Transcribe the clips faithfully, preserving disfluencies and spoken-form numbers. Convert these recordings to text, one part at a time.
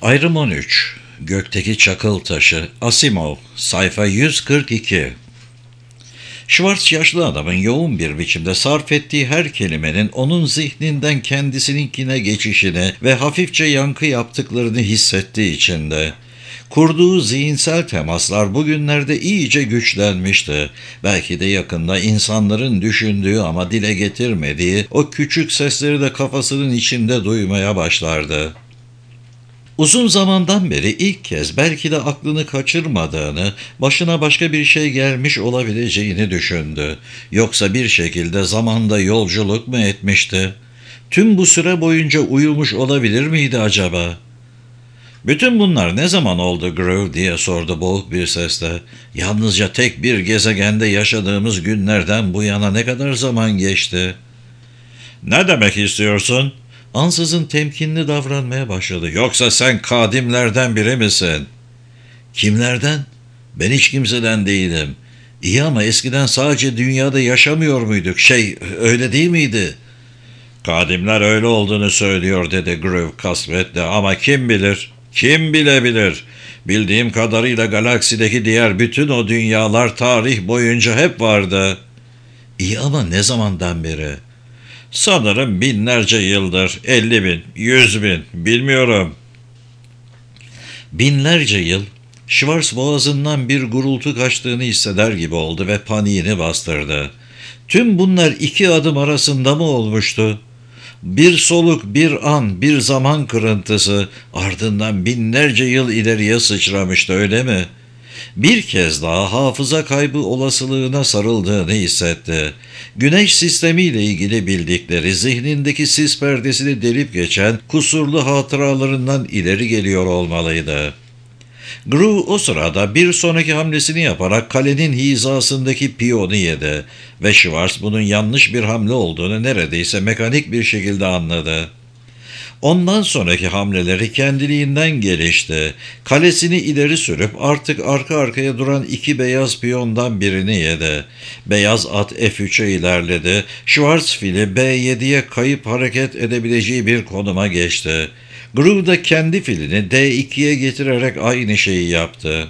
Ayrım on üç. Gökteki Çakıl Taşı. Asimov. Sayfa yüz kırk iki. Schwartz yaşlı adamın yoğun bir biçimde sarf ettiği her kelimenin onun zihninden kendisininkine geçişini ve hafifçe yankı yaptıklarını hissettiği için de kurduğu zihinsel temaslar bugünlerde iyice güçlenmişti. Belki de yakında insanların düşündüğü ama dile getirmediği o küçük sesleri de kafasının içinde duymaya başlardı. Uzun zamandan beri ilk kez belki de aklını kaçırmadığını, başına başka bir şey gelmiş olabileceğini düşündü. Yoksa bir şekilde zamanda yolculuk mu etmişti? Tüm bu süre boyunca uyumuş olabilir miydi acaba? "Bütün bunlar ne zaman oldu Groove?" diye sordu boğuk bir sesle. "Yalnızca tek bir gezegende yaşadığımız günlerden bu yana ne kadar zaman geçti?" "Ne demek istiyorsun?" Ansızın temkinli davranmaya başladı. "Yoksa sen kadimlerden biri misin?" "Kimlerden? Ben hiç kimseden değilim. İyi ama eskiden sadece dünyada yaşamıyor muyduk? Şey, öyle değil miydi?" "Kadimler öyle olduğunu söylüyor," dedi Groove kasvetle, "ama kim bilir, kim bilebilir? Bildiğim kadarıyla galaksideki diğer bütün o dünyalar tarih boyunca hep vardı." "İyi ama ne zamandan beri?" "Sanırım binlerce yıldır, elli bin, yüz bin, bilmiyorum." Binlerce yıl. Schwartz boğazından bir gurultu kaçtığını hisseder gibi oldu ve paniğini bastırdı. Tüm bunlar iki adım arasında mı olmuştu? Bir soluk, bir an, bir zaman kırıntısı, ardından binlerce yıl ileriye sıçramıştı, öyle mi? Bir kez daha hafıza kaybı olasılığına sarıldığını hissetti. Güneş sistemiyle ilgili bildikleri, zihnindeki sis perdesini delip geçen kusurlu hatıralarından ileri geliyor olmalıydı. Groove o sırada bir sonraki hamlesini yaparak kalenin hizasındaki piyonu yedi ve Schwartz bunun yanlış bir hamle olduğunu neredeyse mekanik bir şekilde anladı. Ondan sonraki hamleleri kendiliğinden gelişti. Kalesini ileri sürüp artık arka arkaya duran iki beyaz piyondan birini yedi. Beyaz at F üçe ilerledi. Schwartz fili B yediye kayıp hareket edebileceği bir konuma geçti. Groove da kendi filini D ikiye getirerek aynı şeyi yaptı.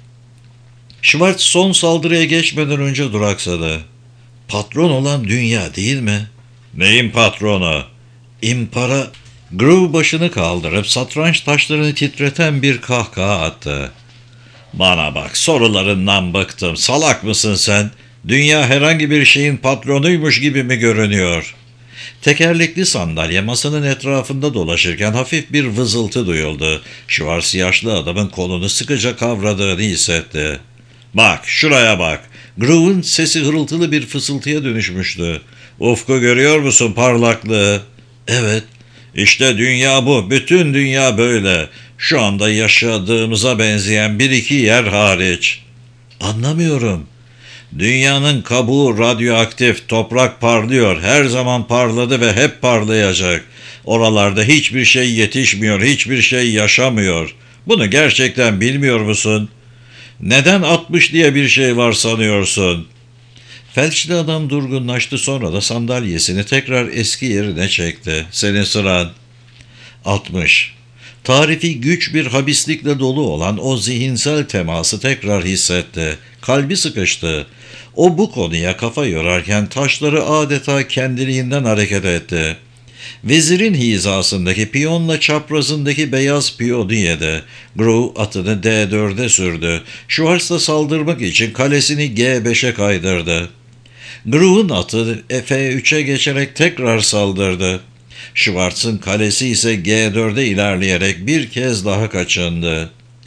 Schwartz son saldırıya geçmeden önce duraksadı. "Patron olan dünya değil mi?" "Neyin patronu?" "İmpara..." Groove başını kaldırıp satranç taşlarını titreten bir kahkaha attı. "Bana bak, sorularından bıktım. Salak mısın sen? Dünya herhangi bir şeyin patronuymuş gibi mi görünüyor?" Tekerlekli sandalye masanın etrafında dolaşırken hafif bir vızıltı duyuldu. Schwartz yaşlı adamın kolunu sıkıca kavradığını hissetti. "Bak, şuraya bak." Groove'un sesi hırıltılı bir fısıltıya dönüşmüştü. "Ufku görüyor musun, parlaklığı?" "Evet." "İşte dünya bu. Bütün dünya böyle. Şu anda yaşadığımıza benzeyen bir iki yer hariç." "Anlamıyorum." "Dünyanın kabuğu radyoaktif, toprak parlıyor, her zaman parladı ve hep parlayacak. Oralarda hiçbir şey yetişmiyor, hiçbir şey yaşamıyor. Bunu gerçekten bilmiyor musun? Neden altmış diye bir şey var sanıyorsun?" Felçli adam durgunlaştı, sonra da sandalyesini tekrar eski yerine çekti. "Senin sıran." altmış. Tarifi güç bir habislikle dolu olan o zihinsel teması tekrar hissetti. Kalbi sıkıştı. O bu konuya kafa yorarken taşları adeta kendiliğinden hareket etti. Vezirin hizasındaki piyonla çaprazındaki beyaz piyonu yedi. Groove atını D dörde sürdü. Schwartz da saldırmak için kalesini G beşe kaydırdı. Groove'un atı F üçe geçerek tekrar saldırdı. Schwartz'ın kalesi ise G dörde ilerleyerek bir kez daha kaçındı.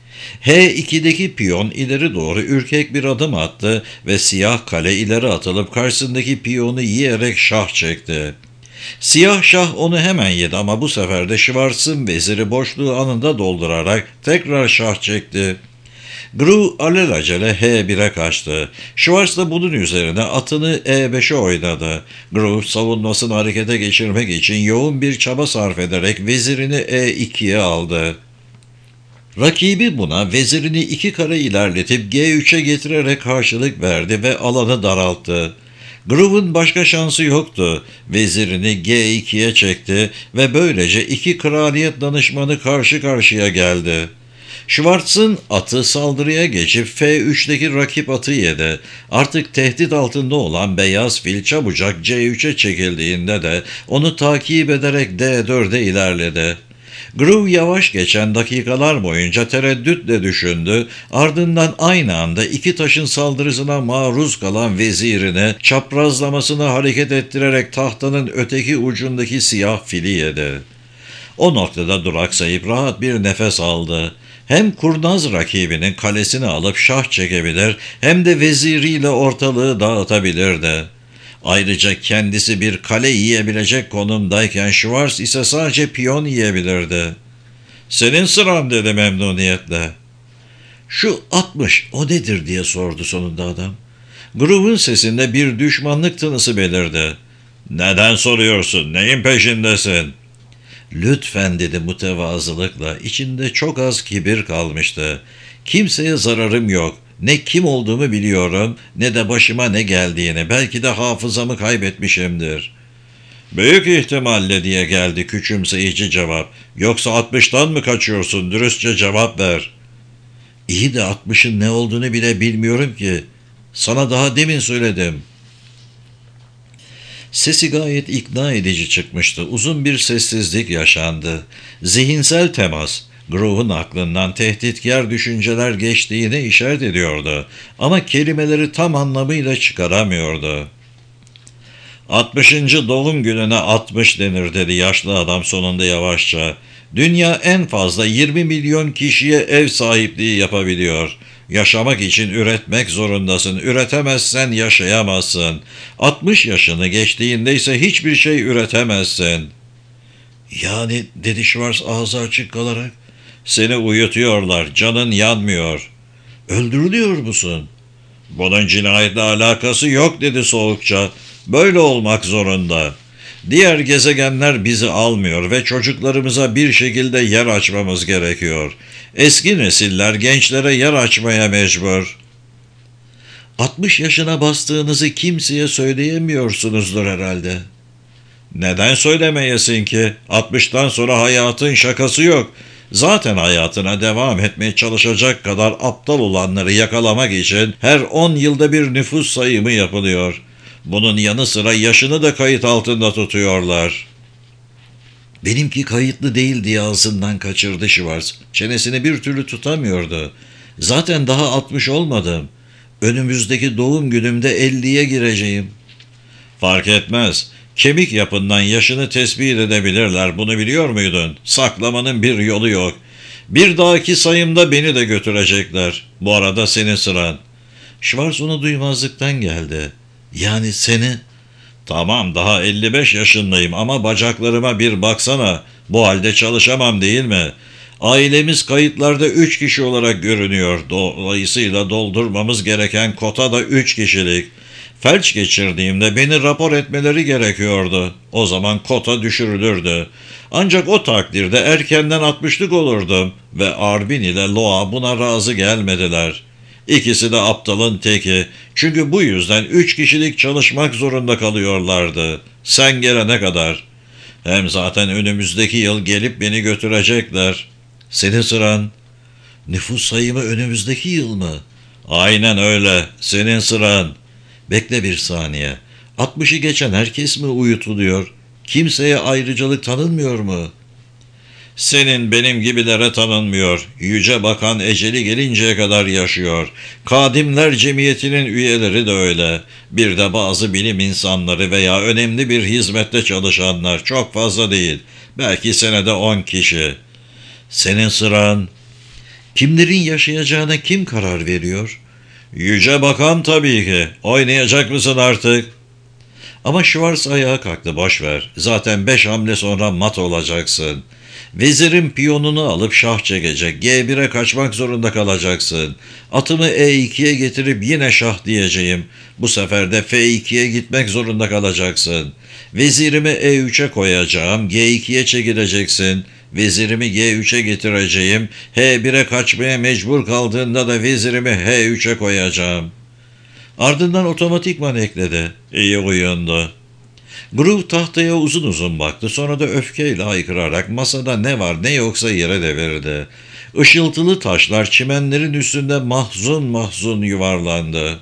H ikideki piyon ileri doğru ürkek bir adım attı ve siyah kale ileri atılıp karşısındaki piyonu yiyerek şah çekti. Siyah şah onu hemen yedi ama bu sefer de Schwartz'ın veziri boşluğu anında doldurarak tekrar şah çekti. Groove alelacele H bire kaçtı. Schwartz da bunun üzerine atını E beşe oynadı. Groove savunmasını harekete geçirmek için yoğun bir çaba sarf ederek vezirini E ikiye aldı. Rakibi buna vezirini iki kare ilerletip G üçe getirerek karşılık verdi ve alanı daralttı. Groove'un başka şansı yoktu. Vezirini G ikiye çekti ve böylece iki kraliyet danışmanı karşı karşıya geldi. Schwartz'ın atı saldırıya geçip F üçteki rakip atı yedi. Artık tehdit altında olan beyaz fil çabucak C üçe çekildiğinde de onu takip ederek D dörde ilerledi. Groove yavaş geçen dakikalar boyunca tereddütle düşündü, ardından aynı anda iki taşın saldırısına maruz kalan vezirini çaprazlamasını hareket ettirerek tahtanın öteki ucundaki siyah fili yedi. O noktada duraksayıp rahat bir nefes aldı. Hem kurnaz rakibinin kalesini alıp şah çekebilir hem de veziriyle ortalığı dağıtabilirdi. Ayrıca kendisi bir kale yiyebilecek konumdayken Schwarz ise sadece piyon yiyebilirdi. "Senin sıran," dedi memnuniyetle. "Şu altmış o nedir?" diye sordu sonunda adam. Groove'un sesinde bir düşmanlık tınısı belirdi. "Neden soruyorsun? Neyin peşindesin?" "Lütfen," dedi mütevazılıkla. İçinde çok az kibir kalmıştı. "Kimseye zararım yok. Ne kim olduğumu biliyorum, ne de başıma ne geldiğini. Belki de hafızamı kaybetmişimdir." "Büyük ihtimalle," diye geldi küçümseyici cevap. "Yoksa altmıştan mı kaçıyorsun? Dürüstçe cevap ver." "İyi de altmışın ne olduğunu bile bilmiyorum ki. Sana daha demin söyledim." Sesi gayet ikna edici çıkmıştı. Uzun bir sessizlik yaşandı. Zihinsel temas, Groove'un aklından tehditkar düşünceler geçtiğine işaret ediyordu. Ama kelimeleri tam anlamıyla çıkaramıyordu. "Altmışıncı doğum gününe altmış denir," dedi yaşlı adam sonunda yavaşça. "Dünya en fazla yirmi milyon kişiye ev sahipliği yapabiliyor. Yaşamak için üretmek zorundasın. Üretemezsen yaşayamazsın. altmış yaşını geçtiğinde ise hiçbir şey üretemezsin." "Yani," dedi Schwarz ağzı açık kalarak. "Seni uyutuyorlar. Canın yanmıyor." "Öldürülüyor musun?" "Bunun cinayetle alakası yok," dedi soğukça. "Böyle olmak zorunda. Diğer gezegenler bizi almıyor ve çocuklarımıza bir şekilde yer açmamız gerekiyor. Eski nesiller gençlere yer açmaya mecbur." altmış yaşına bastığınızı kimseye söyleyemiyorsunuzdur herhalde." "Neden söylemeyesin ki? altmıştan sonra hayatın şakası yok. Zaten hayatına devam etmeye çalışacak kadar aptal olanları yakalamak için her on yılda bir nüfus sayımı yapılıyor. Bunun yanı sıra yaşını da kayıt altında tutuyorlar." "Benimki kayıtlı değil," diye ağzından kaçırdı Schwarz. Çenesini bir türlü tutamıyordu. "Zaten daha altmış olmadım. Önümüzdeki doğum günümde elliye gireceğim." "Fark etmez. Kemik yapından yaşını tespit edebilirler. Bunu biliyor muydun? Saklamanın bir yolu yok. Bir dahaki sayımda beni de götürecekler. Bu arada senin sıran." Schwarz onu duymazlıktan geldi. "Yani seni?" "Tamam, daha elli beş yaşındayım ama bacaklarıma bir baksana. Bu halde çalışamam, değil mi? Ailemiz kayıtlarda üç kişi olarak görünüyor. Dolayısıyla doldurmamız gereken kota da üç kişilik. Felç geçirdiğimde beni rapor etmeleri gerekiyordu. O zaman kota düşürülürdü. Ancak o takdirde erkenden altmışlık olurdum ve Arbin ile Loa buna razı gelmediler. İkisi de aptalın teki. Çünkü bu yüzden üç kişilik çalışmak zorunda kalıyorlardı. Sen gelene kadar. Hem zaten önümüzdeki yıl gelip beni götürecekler." "Senin sıran." "Nüfus sayımı önümüzdeki yıl mı?" "Aynen öyle. Senin sıran." "Bekle bir saniye. altmışı geçen herkes mi uyutuluyor? Kimseye ayrıcalık tanınmıyor mu?" "Senin benim gibilere tanınmıyor. Yüce Bakan eceli gelinceye kadar yaşıyor. Kadimler Cemiyeti'nin üyeleri de öyle. Bir de bazı bilim insanları veya önemli bir hizmette çalışanlar. Çok fazla değil. Belki senede on kişi." "Senin sıran." "Kimlerin yaşayacağına kim karar veriyor?" "Yüce Bakan tabii ki. Oynayacak mısın artık?" Ama Schwarz ayağa kalktı. "Boş ver. Zaten beş hamle sonra mat olacaksın. Vezirin piyonunu alıp şah çekecek. G bire kaçmak zorunda kalacaksın. Atımı E ikiye getirip yine şah diyeceğim. Bu sefer de F ikiye gitmek zorunda kalacaksın. Vezirimi E üçe koyacağım. G ikiye çekileceksin. Vezirimi G üçe getireceğim. H bire kaçmaya mecbur kaldığında da vezirimi H üçe koyacağım." Ardından otomatikman ekledi. İyi oyundu. Groove tahtaya uzun uzun baktı. Sonra da öfkeyle haykırarak masada ne var ne yoksa yere devirdi. Işıltılı taşlar çimenlerin üstünde mahzun mahzun yuvarlandı.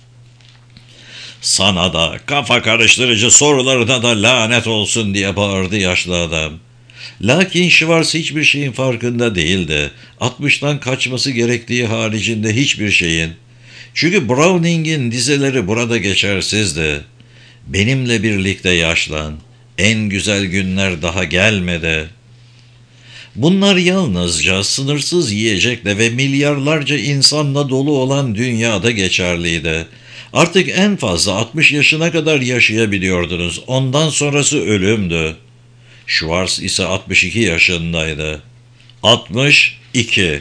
"Sana da, kafa karıştırıcı sorularına da lanet olsun," diye bağırdı yaşlı adam. Lakin Schwartz hiçbir şeyin farkında değildi. altmıştan kaçması gerektiği haricinde hiçbir şeyin. Çünkü Browning'in dizeleri burada geçersizdi. "Benimle birlikte yaşlan. En güzel günler daha gelmedi." Bunlar yalnızca sınırsız yiyecekle ve milyarlarca insanla dolu olan dünyada geçerliydi. Artık en fazla altmış yaşına kadar yaşayabiliyordunuz. Ondan sonrası ölümdü. Schwartz ise altmış iki yaşındaydı. altmış iki.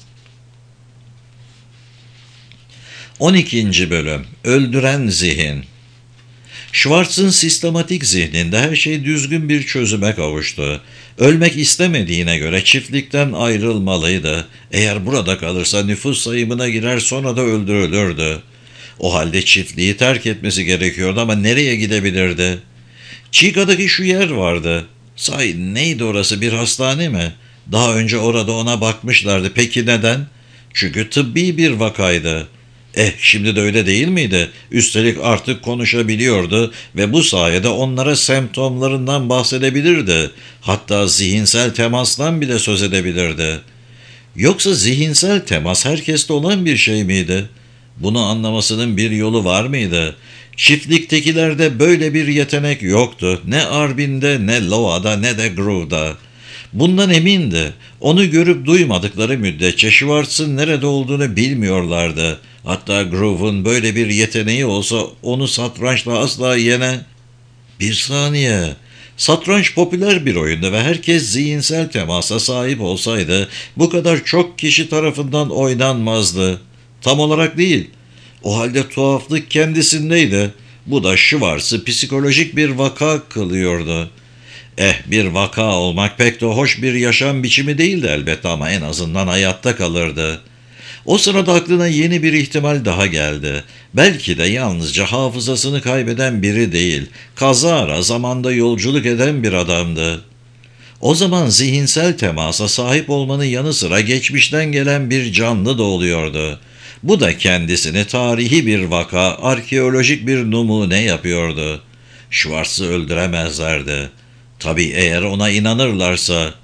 on ikinci Bölüm. Öldüren Zihin. Schwartz'ın sistematik zihninde her şey düzgün bir çözüme kavuştu. Ölmek istemediğine göre çiftlikten ayrılmalıydı. Eğer burada kalırsa nüfus sayımına girer, sonra da öldürülürdü. O halde çiftliği terk etmesi gerekiyordu ama nereye gidebilirdi? Chica'daki şu yer vardı. Sahi neydi orası, bir hastane mi? Daha önce orada ona bakmışlardı. Peki neden? Çünkü tıbbi bir vakaydı. Eh, şimdi de öyle değil miydi? Üstelik artık konuşabiliyordu ve bu sayede onlara semptomlarından bahsedebilirdi. Hatta zihinsel temastan bile söz edebilirdi. Yoksa zihinsel temas herkeste olan bir şey miydi? Bunu anlamasının bir yolu var mıydı? Çiftliktekilerde böyle bir yetenek yoktu. Ne Arbin'de, ne Loa'da, ne de Groove'da. Bundan emindi. Onu görüp duymadıkları müddetçe Schwartz'ın nerede olduğunu bilmiyorlardı. Hatta Groove'un böyle bir yeteneği olsa onu satrançla asla yene... Bir saniye. Satranç popüler bir oyundu ve herkes zihinsel temasa sahip olsaydı bu kadar çok kişi tarafından oynanmazdı. Tam olarak değil. O halde tuhaflık kendisindeydi. Bu da Schwartz'ı psikolojik bir vaka kılıyordu. Eh, bir vaka olmak pek de hoş bir yaşam biçimi değildi elbette ama en azından hayatta kalırdı. O sırada aklına yeni bir ihtimal daha geldi. Belki de yalnızca hafızasını kaybeden biri değil, kazara zamanda yolculuk eden bir adamdı. O zaman zihinsel temasa sahip olmanın yanı sıra geçmişten gelen bir canlı da oluyordu. Bu da kendisini tarihi bir vaka, arkeolojik bir numune yapıyordu. Schwartz'ı öldüremezlerdi. Tabii eğer ona inanırlarsa.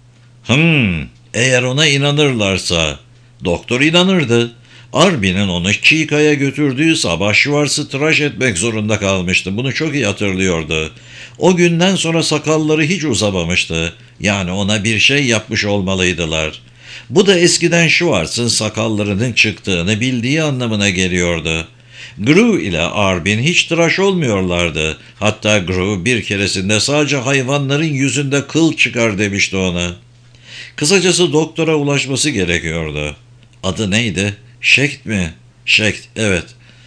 Hmm, eğer ona inanırlarsa. Doktor inanırdı. Arbin'in onu Chica'ya götürdüğü sabah Schwartz'ı tıraş etmek zorunda kalmıştı. Bunu çok iyi hatırlıyordu. O günden sonra sakalları hiç uzamamıştı. Yani ona bir şey yapmış olmalıydılar. Bu da eskiden Schwartz'ın sakallarının çıktığını bildiği anlamına geliyordu. Groove ile Arbin hiç tıraş olmuyorlardı. Hatta Groove bir keresinde sadece hayvanların yüzünde kıl çıkar demişti ona. Kısacası doktora ulaşması gerekiyordu. Adı neydi? Şekt mi? Şekt, evet.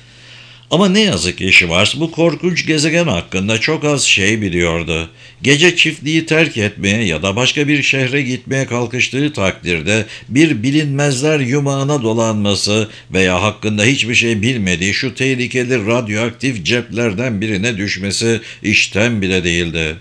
Ama ne yazık ki Schwartz bu korkunç gezegen hakkında çok az şey biliyordu. Gece çiftliği terk etmeye ya da başka bir şehre gitmeye kalkıştığı takdirde bir bilinmezler yumağına dolanması veya hakkında hiçbir şey bilmediği şu tehlikeli radyoaktif ceplerden birine düşmesi işten bile değildi.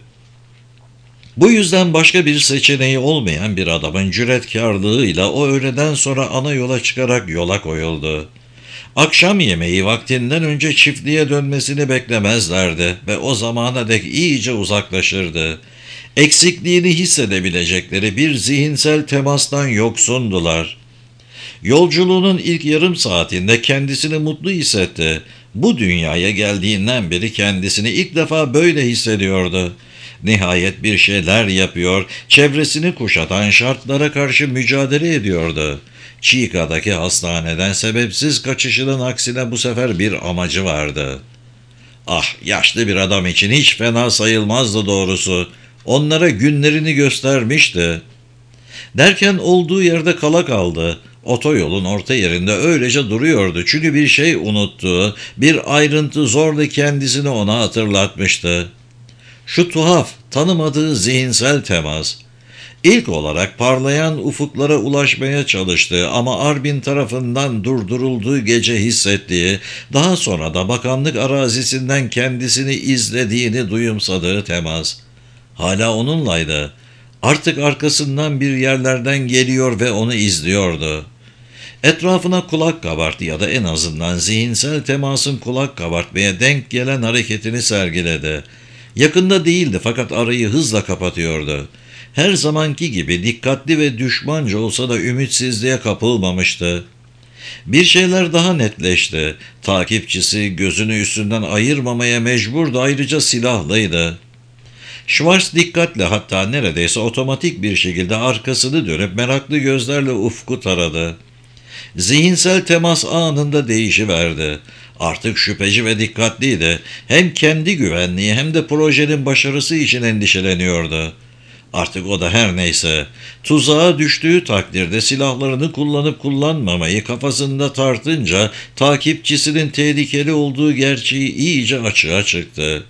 Bu yüzden başka bir seçeneği olmayan bir adamın cüretkarlığıyla o öğleden sonra ana yola çıkarak yola koyuldu. Akşam yemeği vaktinden önce çiftliğe dönmesini beklemezlerdi ve o zamana dek iyice uzaklaşırdı. Eksikliğini hissedebilecekleri bir zihinsel temastan yoksundular. Yolculuğunun ilk yarım saatinde kendisini mutlu hissetti. Bu dünyaya geldiğinden beri kendisini ilk defa böyle hissediyordu. Nihayet bir şeyler yapıyor, çevresini kuşatan şartlara karşı mücadele ediyordu. Chica'daki hastaneden sebepsiz kaçışının aksine bu sefer bir amacı vardı. Ah, yaşlı bir adam için hiç fena sayılmazdı doğrusu. Onlara günlerini göstermişti. Derken olduğu yerde kala kaldı. Otoyolun orta yerinde öylece duruyordu. Çünkü bir şey unuttuğu, bir ayrıntı zorla kendisini ona hatırlatmıştı. Şu tuhaf, tanımadığı zihinsel temas. İlk olarak parlayan ufuklara ulaşmaya çalıştığı ama Arbin tarafından durdurulduğu gece hissettiği, daha sonra da bakanlık arazisinden kendisini izlediğini duyumsadığı temas. Hala onunlaydı. Artık arkasından bir yerlerden geliyor ve onu izliyordu. Etrafına kulak kabarttı ya da en azından zihinsel temasın kulak kabartmaya denk gelen hareketini sergiledi. Yakında değildi fakat arayı hızla kapatıyordu. Her zamanki gibi dikkatli ve düşmanca olsa da ümitsizliğe kapılmamıştı. Bir şeyler daha netleşti. Takipçisi gözünü üstünden ayırmamaya mecburdu, ayrıca silahlıydı. Schwartz dikkatle, hatta neredeyse otomatik bir şekilde arkasını dönüp meraklı gözlerle ufku taradı. Zihinsel temas anında değişiverdi. Artık şüpheci ve dikkatliydi. Hem kendi güvenliği hem de projenin başarısı için endişeleniyordu. Artık o da her neyse, tuzağa düştüğü takdirde silahlarını kullanıp kullanmamayı kafasında tartınca takipçisinin tehlikeli olduğu gerçeği iyice açığa çıktı.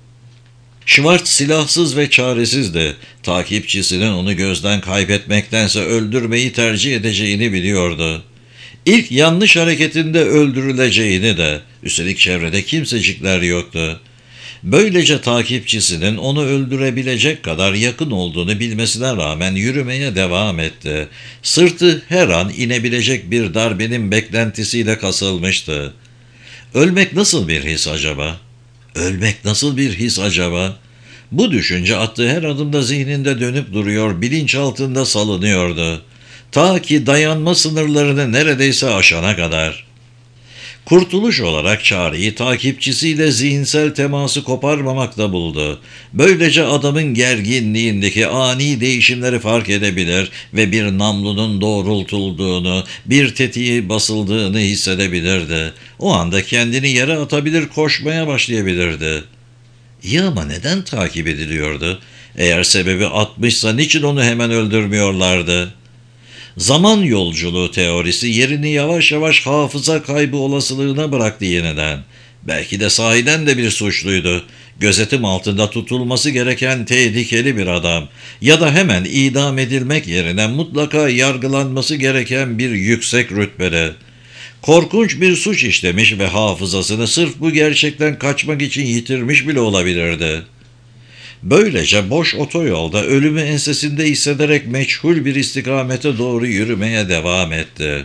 Schwartz silahsız ve çaresizdi. Takipçisinin onu gözden kaybetmektense öldürmeyi tercih edeceğini biliyordu. İlk yanlış hareketinde öldürüleceğini de, üstelik çevrede kimsecikler yoktu. Böylece takipçisinin onu öldürebilecek kadar yakın olduğunu bilmesine rağmen yürümeye devam etti. Sırtı her an inebilecek bir darbenin beklentisiyle kasılmıştı. Ölmek nasıl bir his acaba? Ölmek nasıl bir his acaba? Bu düşünce attığı her adımda zihninde dönüp duruyor, bilinç altında salınıyordu. Ta ki dayanma sınırlarını neredeyse aşana kadar. Kurtuluş olarak çareyi takipçisiyle zihinsel teması koparmamakta buldu. Böylece adamın gerginliğindeki ani değişimleri fark edebilir ve bir namlunun doğrultulduğunu, bir tetiği basıldığını hissedebilirdi. O anda kendini yere atabilir, koşmaya başlayabilirdi. İyi ama neden takip ediliyordu? Eğer sebebi atmışsa niçin onu hemen öldürmüyorlardı? Zaman yolculuğu teorisi yerini yavaş yavaş hafıza kaybı olasılığına bıraktı yeniden. Belki de sahiden de bir suçluydu. Gözetim altında tutulması gereken tehlikeli bir adam. Ya da hemen idam edilmek yerine mutlaka yargılanması gereken bir yüksek rütbeli. Korkunç bir suç işlemiş ve hafızasını sırf bu gerçekten kaçmak için yitirmiş bile olabilirdi. Böylece boş otoyolda ölümü ensesinde hissederek meçhul bir istikamete doğru yürümeye devam etti.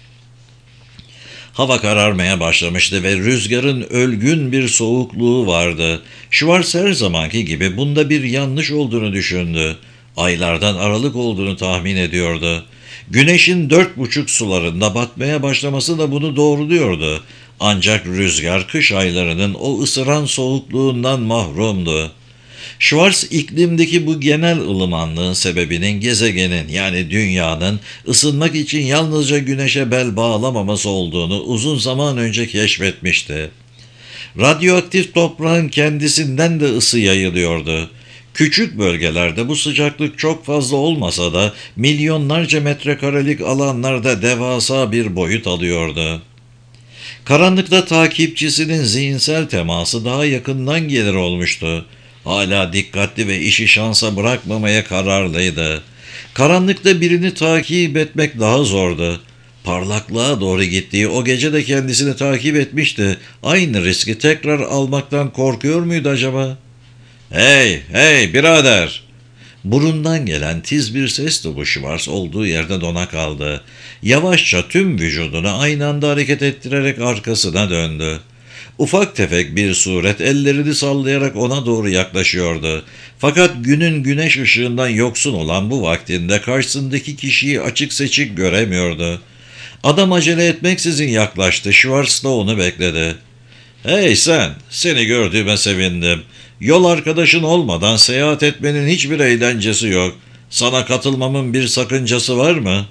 Hava kararmaya başlamıştı ve rüzgarın ölgün bir soğukluğu vardı. Schwartz her zamanki gibi bunda bir yanlış olduğunu düşündü. Aylardan Aralık olduğunu tahmin ediyordu. Güneşin dört buçuk sularında batmaya başlaması da bunu doğruluyordu. Ancak rüzgar kış aylarının o ısıran soğukluğundan mahrumdu. Schwartz iklimdeki bu genel ılımanlığın sebebinin gezegenin, yani dünyanın ısınmak için yalnızca güneşe bel bağlamaması olduğunu uzun zaman önce keşfetmişti. Radyoaktif toprağın kendisinden de ısı yayılıyordu. Küçük bölgelerde bu sıcaklık çok fazla olmasa da milyonlarca metrekarelik alanlarda devasa bir boyut alıyordu. Karanlıkta takipçisinin zihinsel teması daha yakından gelir olmuştu. Hala dikkatli ve işi şansa bırakmamaya kararlıydı. Karanlıkta birini takip etmek daha zordu. Parlaklığa doğru gittiği o gece de kendisini takip etmişti. Aynı riski tekrar almaktan korkuyor muydu acaba? ''Hey, hey birader!'' Burundan gelen tiz bir sesti bu. Schwartz olduğu yerde dona kaldı. Yavaşça tüm vücudunu aynı anda hareket ettirerek arkasına döndü. Ufak tefek bir suret ellerini sallayarak ona doğru yaklaşıyordu. Fakat günün güneş ışığından yoksun olan bu vaktinde karşısındaki kişiyi açık seçik göremiyordu. Adam acele etmeksizin yaklaştı. Schwartz da onu bekledi. ''Hey sen, seni gördüğüme sevindim. Yol arkadaşın olmadan seyahat etmenin hiçbir eğlencesi yok. Sana katılmamın bir sakıncası var mı?''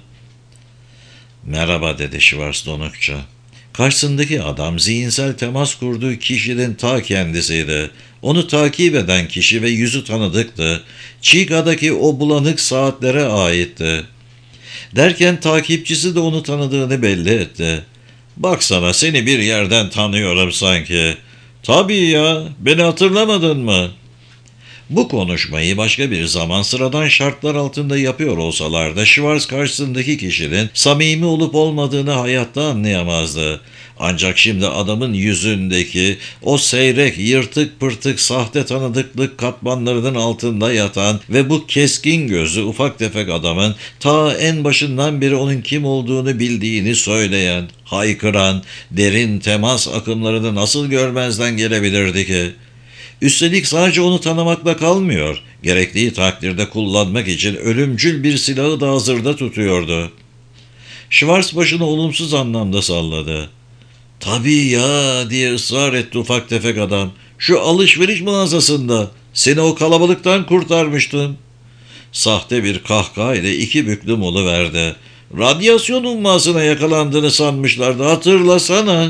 ''Merhaba'' dedi Schwartz donukça. Karşısındaki adam zihinsel temas kurduğu kişinin ta kendisiydi. Onu takip eden kişi ve yüzü tanıdıktı. Chica'daki o bulanık saatlere aitti. Derken takipçisi de onu tanıdığını belli etti. ''Baksana, seni bir yerden tanıyorum sanki.'' ''Tabii ya, beni hatırlamadın mı?'' Bu konuşmayı başka bir zaman sıradan şartlar altında yapıyor olsalar da Schwartz karşısındaki kişinin samimi olup olmadığını hayatta anlayamazdı. Ancak şimdi adamın yüzündeki o seyrek, yırtık pırtık sahte tanıdıklık katmanlarının altında yatan ve bu keskin gözü ufak tefek adamın ta en başından beri onun kim olduğunu bildiğini söyleyen, haykıran, derin temas akımlarını nasıl görmezden gelebilirdi ki? Üstelik sadece onu tanımakla kalmıyor, gerektiği takdirde kullanmak için ölümcül bir silahı da hazırda tutuyordu. Schwartz başını olumsuz anlamda salladı. "Tabii ya," diye ısrar etti ufak tefek adam. "Şu alışveriş mağazasında. Seni o kalabalıktan kurtarmıştım." Sahte bir kahkaha ile iki büklüm oluverdi. "Radyasyon ummasına yakalandığını sanmışlardı, hatırlasana."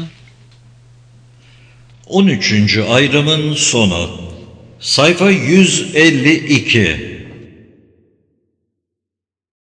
on üçüncü ayrımın sonu. Sayfa yüz elli iki.